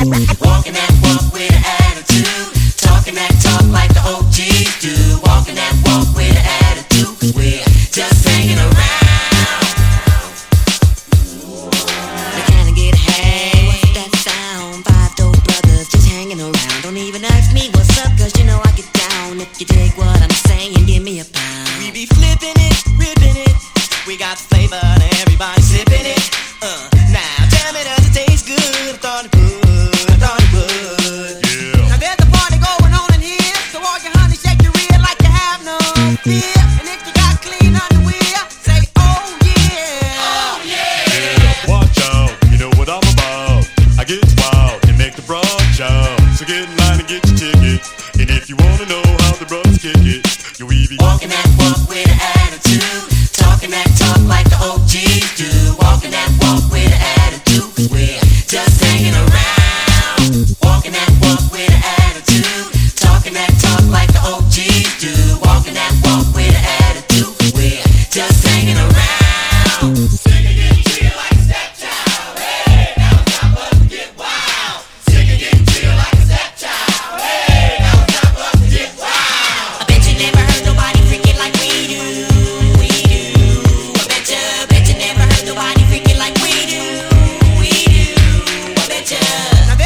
Walking that walk with an attitude, talking that talk like the OGs do. Walking that walk with an attitude, 'cause we're just hanging around. They kinda get, hey, what's that sound? Five dope brothers just hanging around. Don't even ask me what's up, 'cause you know I get down. If you dig what I'm saying, give me a pound. We be flipping it, ripping it. We got flavor and everybody sipping it. Now tell me, does it taste good? I thought it would, I thought it would. Yeah. Now there's a party going on in here, so all your honey shake your rear like you have no fear. And if you got clean underwear, say oh yeah. Oh yeah. Yeah, watch out, you know what I'm about. I get wild and make the broad jump. So get in line and get your ticket. And if you wanna know how the brothers kick it, you be walking that walk with an attitude, talking that talk like the OGs do. Walking that walk with an attitude, 'cause we're just hanging around.